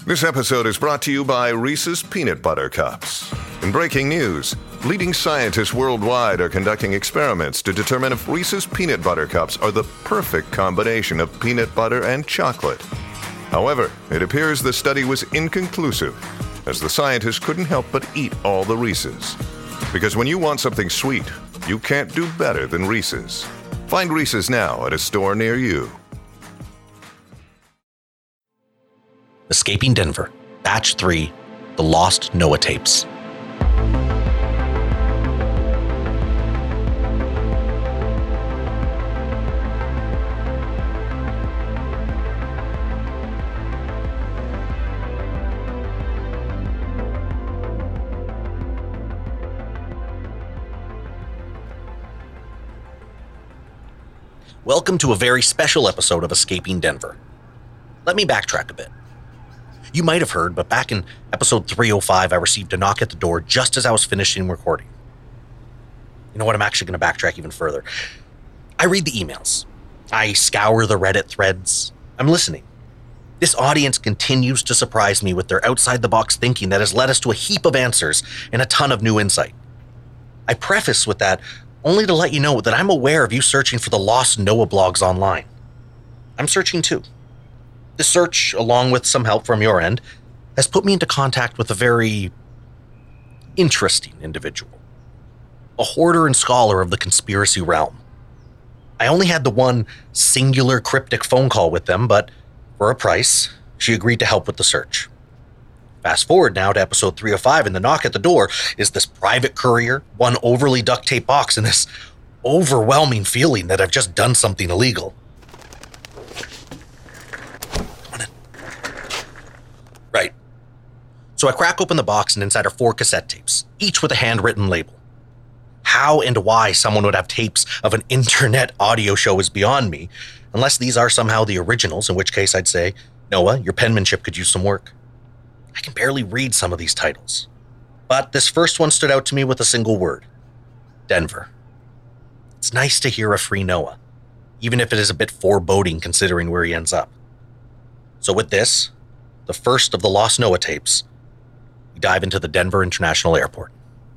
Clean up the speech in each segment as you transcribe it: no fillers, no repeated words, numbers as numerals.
This episode is brought to you by Reese's Peanut Butter Cups. In breaking news, leading scientists worldwide are conducting experiments to determine if Reese's Peanut Butter Cups are the perfect combination of peanut butter and chocolate. However, it appears the study was inconclusive, as the scientists couldn't help but eat all the Reese's. Because when you want something sweet, you can't do better than Reese's. Find Reese's now at a store near you. Escaping Denver, Batch 3, The Lost Noah Tapes. Welcome to a very special episode of Escaping Denver. Let me backtrack a bit. You might have heard, but back in episode 305, I received a knock at the door just as I was finishing recording. You know what? I'm actually going to backtrack even further. I read the emails. I scour the Reddit threads. I'm listening. This audience continues to surprise me with their outside-the-box thinking that has led us to a heap of answers and a ton of new insight. I preface with that only to let you know that I'm aware of you searching for the Lost Noah blogs online. I'm searching too. This search, along with some help from your end, has put me into contact with a very interesting individual. A hoarder and scholar of the conspiracy realm. I only had the one singular cryptic phone call with them, but for a price, she agreed to help with the search. Fast forward now to episode 305, and the knock at the door is this private courier, one overly duct tape box, and this overwhelming feeling that I've just done something illegal. Right. So I crack open the box, and inside are 4 cassette tapes, each with a handwritten label. How and why someone would have tapes of an internet audio show is beyond me, unless these are somehow the originals, in which case I'd say, Noah, your penmanship could use some work. I can barely read some of these titles. But this first one stood out to me with a single word. Denver. It's nice to hear a free Noah, even if it is a bit foreboding considering where he ends up. So with this, the first of the Lost Noah tapes, we dive into the Denver International Airport.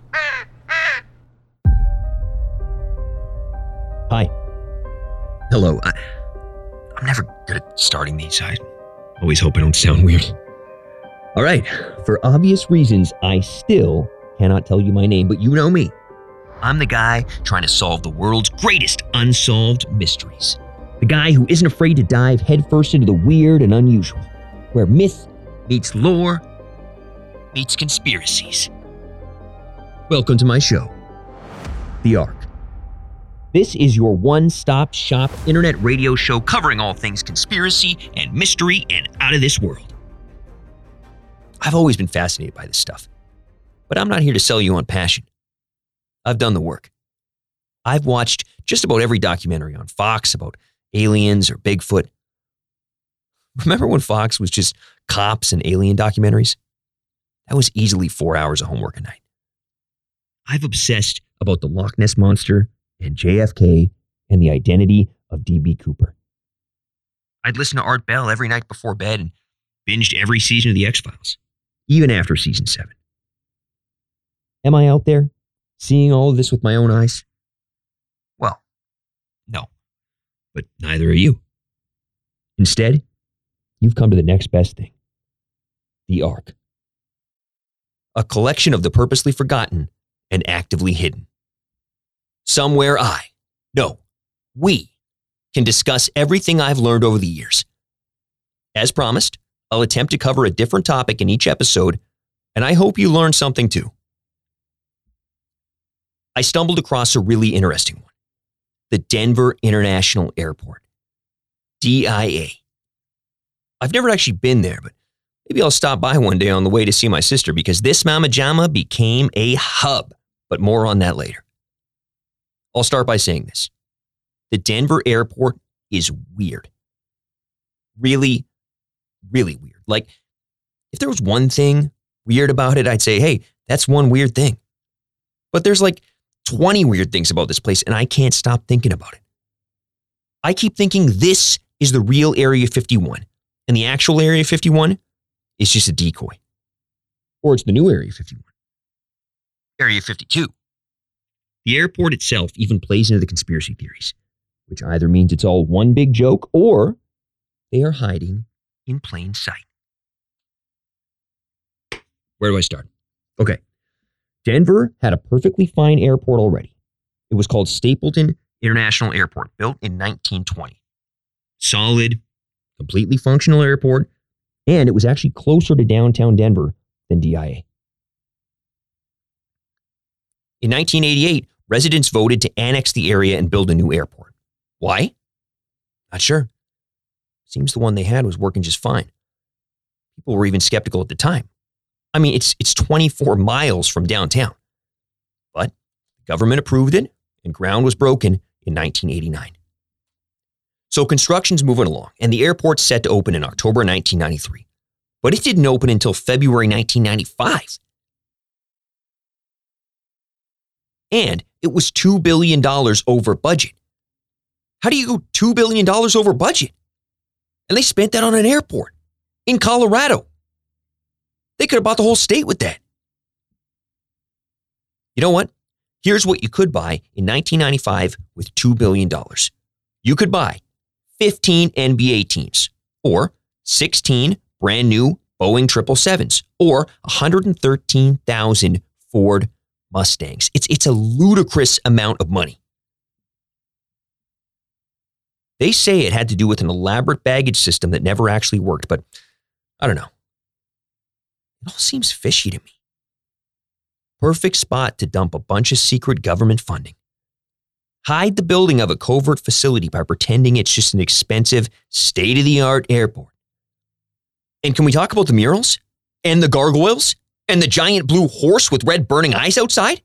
Hi. Hello. I'm never good at starting these. I always hope I don't sound weird. All right. For obvious reasons, I still cannot tell you my name, but you know me. I'm the guy trying to solve the world's greatest unsolved mysteries. The guy who isn't afraid to dive headfirst into the weird and unusual, where myth meets lore meets conspiracies. Welcome to my show, The Ark. This is your one-stop shop internet radio show covering all things conspiracy and mystery and out of this world. I've always been fascinated by this stuff, but I'm not here to sell you on passion. I've done the work. I've watched just about every documentary on Fox about aliens or Bigfoot. Remember when Fox was just cops and alien documentaries? That was easily 4 hours of homework a night. I've obsessed about the Loch Ness Monster and JFK and the identity of D.B. Cooper. I'd listen to Art Bell every night before bed and binged every season of The X-Files, even after season 7. Am I out there seeing all of this with my own eyes? Well, no, but neither are you. Instead, you've come to the next best thing. The Ark. A collection of the purposely forgotten and actively hidden. Somewhere we can discuss everything I've learned over the years. As promised, I'll attempt to cover a different topic in each episode, and I hope you learn something too. I stumbled across a really interesting one. The Denver International Airport. DIA. I've never actually been there, but maybe I'll stop by one day on the way to see my sister because this Mama Jama became a hub, but more on that later. I'll start by saying this. The Denver airport is weird. Really, really weird. Like, if there was one thing weird about it, I'd say, hey, that's one weird thing. But there's like 20 weird things about this place, and I can't stop thinking about it. I keep thinking this is the real Area 51, and the actual Area 51 is just a decoy. Or it's the new Area 51. Area 52. The airport itself even plays into the conspiracy theories, which either means it's all one big joke or they are hiding in plain sight. Where do I start? Okay. Denver had a perfectly fine airport already. It was called Stapleton International Airport, built in 1920. Solid, completely functional airport, and it was actually closer to downtown Denver than DIA. In 1988, residents voted to annex the area and build a new airport. Why? Not sure. Seems the one they had was working just fine. People were even skeptical at the time. I mean, it's 24 miles from downtown. But the government approved it, and ground was broken in 1989. So construction's moving along, and the airport's set to open in October 1993. But it didn't open until February 1995. And it was $2 billion over budget. How do you go $2 billion over budget? And they spent that on an airport in Colorado. They could have bought the whole state with that. You know what? Here's what you could buy in 1995 with $2 billion. You could buy 15 NBA teams, or 16 brand new Boeing 777s, or 113,000 Ford Mustangs. It's a ludicrous amount of money. They say it had to do with an elaborate baggage system that never actually worked, but I don't know. It all seems fishy to me. Perfect spot to dump a bunch of secret government funding. Hide the building of a covert facility by pretending it's just an expensive, state-of-the-art airport. And can we talk about the murals? And the gargoyles? And the giant blue horse with red burning eyes outside?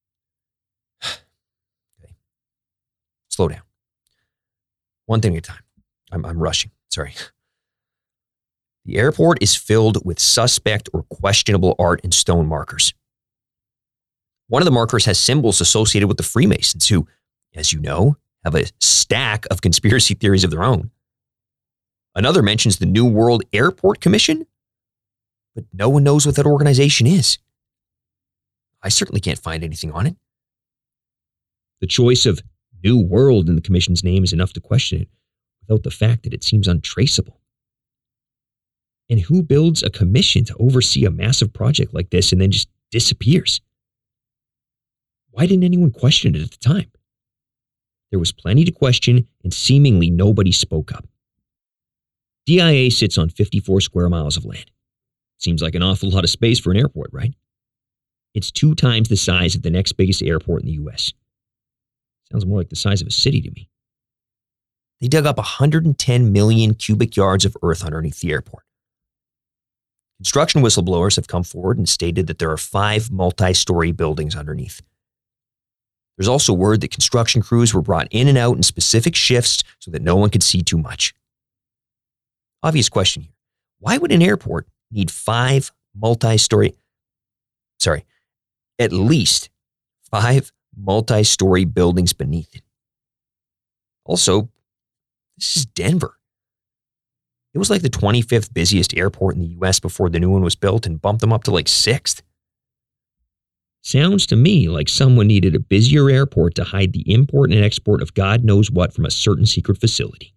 Okay. Slow down. One thing at a time. I'm rushing. Sorry. The airport is filled with suspect or questionable art and stone markers. One of the markers has symbols associated with the Freemasons, who, as you know, have a stack of conspiracy theories of their own. Another mentions the New World Airport Commission, but no one knows what that organization is. I certainly can't find anything on it. The choice of New World in the commission's name is enough to question it, without the fact that it seems untraceable. And who builds a commission to oversee a massive project like this and then just disappears? Why didn't anyone question it at the time? There was plenty to question, and seemingly nobody spoke up. DIA sits on 54 square miles of land. Seems like an awful lot of space for an airport, right? It's 2 times the size of the next biggest airport in the U.S. Sounds more like the size of a city to me. They dug up 110 million cubic yards of earth underneath the airport. Construction whistleblowers have come forward and stated that there are 5 multi-story buildings underneath. There's also word that construction crews were brought in and out in specific shifts so that no one could see too much. Obvious question here. Why would an airport need 5 at least 5 multi-story buildings beneath it? Also, this is Denver. It was like the 25th busiest airport in the U.S. before the new one was built and bumped them up to like 6th. Sounds to me like someone needed a busier airport to hide the import and export of God knows what from a certain secret facility.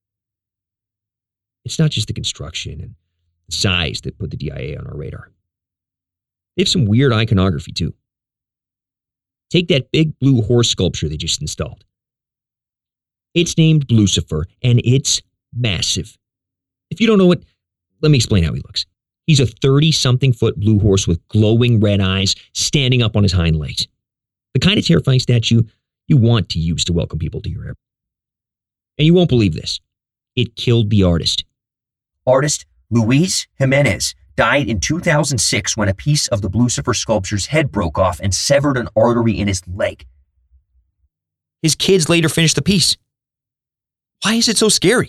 It's not just the construction and the size that put the DIA on our radar. They have some weird iconography too. Take that big blue horse sculpture they just installed. It's named Blucifer, and it's massive. If you don't know it, let me explain how he looks. He's a 30-something foot blue horse with glowing red eyes standing up on his hind legs. The kind of terrifying statue you want to use to welcome people to your airport. And you won't believe this. It killed the artist. Artist Luis Jimenez died in 2006 when a piece of the Blucifer sculpture's head broke off and severed an artery in his leg. His kids later finished the piece. Why is it so scary?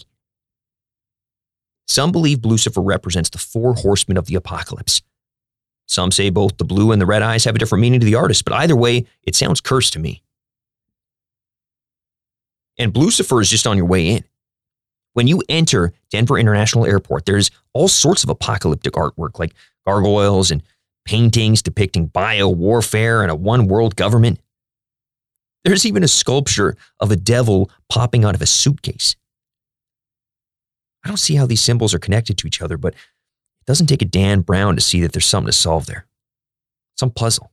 Some believe Blucifer represents the 4 horsemen of the apocalypse. Some say both the blue and the red eyes have a different meaning to the artist, but either way, it sounds cursed to me. And Blucifer is just on your way in. When you enter Denver International Airport, there's all sorts of apocalyptic artwork like gargoyles and paintings depicting bio-warfare and a one-world government. There's even a sculpture of a devil popping out of a suitcase. I don't see how these symbols are connected to each other, but it doesn't take a Dan Brown to see that there's something to solve there. Some puzzle.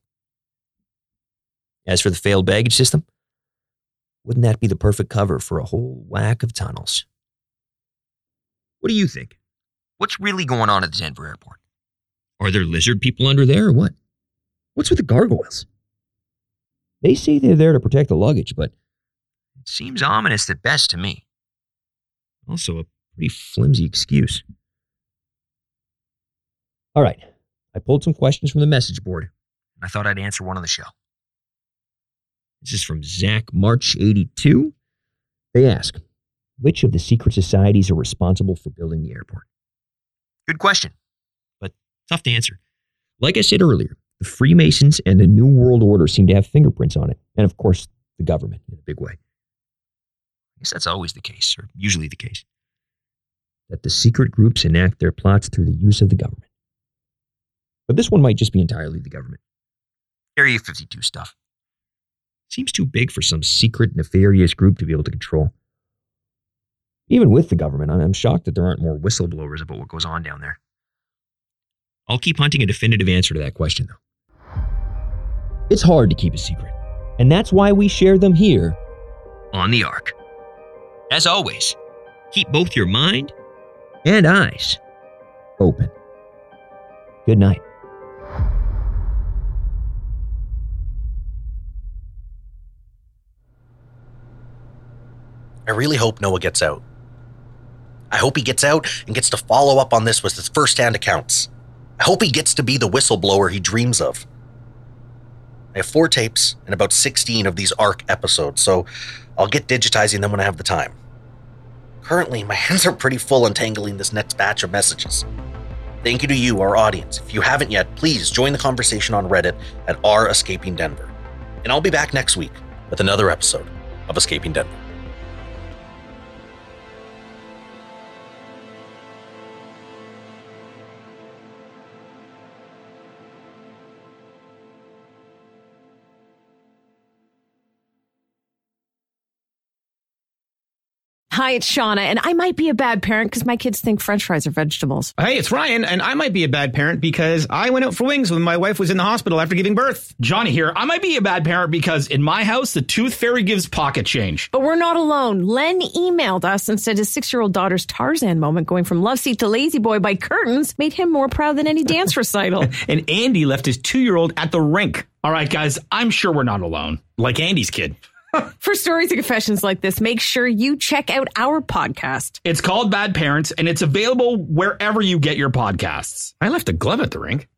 As for the failed baggage system, wouldn't that be the perfect cover for a whole whack of tunnels? What do you think? What's really going on at the Denver airport? Are there lizard people under there or what? What's with the gargoyles? They say they're there to protect the luggage, but it seems ominous at best to me. Also a pretty flimsy excuse. All right, I pulled some questions from the message board, and I thought I'd answer one on the show. This is from Zach March 82. They ask, which of the secret societies are responsible for building the airport? Good question, but tough to answer. Like I said earlier, the Freemasons and the New World Order seem to have fingerprints on it, and of course, the government in a big way. I guess that's always the case, or usually the case, that the secret groups enact their plots through the use of the government. But this one might just be entirely the government. Area 52 stuff. Seems too big for some secret, nefarious group to be able to control. Even with the government, I'm shocked that there aren't more whistleblowers about what goes on down there. I'll keep hunting a definitive answer to that question, though. It's hard to keep a secret, and that's why we share them here on the Ark. As always, keep both your mind and eyes open. Good night. I really hope Noah gets out. I hope he gets out and gets to follow up on this with his first-hand accounts. I hope he gets to be the whistleblower he dreams of. I have 4 tapes and about 16 of these ARC episodes, so I'll get digitizing them when I have the time. Currently, my hands are pretty full untangling this next batch of messages. Thank you to you, our audience. If you haven't yet, please join the conversation on Reddit at r_escaping_Denver. And I'll be back next week with another episode of Escaping Denver. Hi, it's Shauna, and I might be a bad parent because my kids think French fries are vegetables. Hey, it's Ryan, and I might be a bad parent because I went out for wings when my wife was in the hospital after giving birth. Johnny here. I might be a bad parent because in my house, the tooth fairy gives pocket change. But we're not alone. Len emailed us and said his 6-year-old daughter's Tarzan moment going from love seat to lazy boy by curtains made him more proud than any dance recital. And Andy left his 2-year-old at the rink. All right, guys, I'm sure we're not alone. Like Andy's kid. For stories and confessions like this, make sure you check out our podcast. It's called Bad Parents, and it's available wherever you get your podcasts. I left a glove at the rink.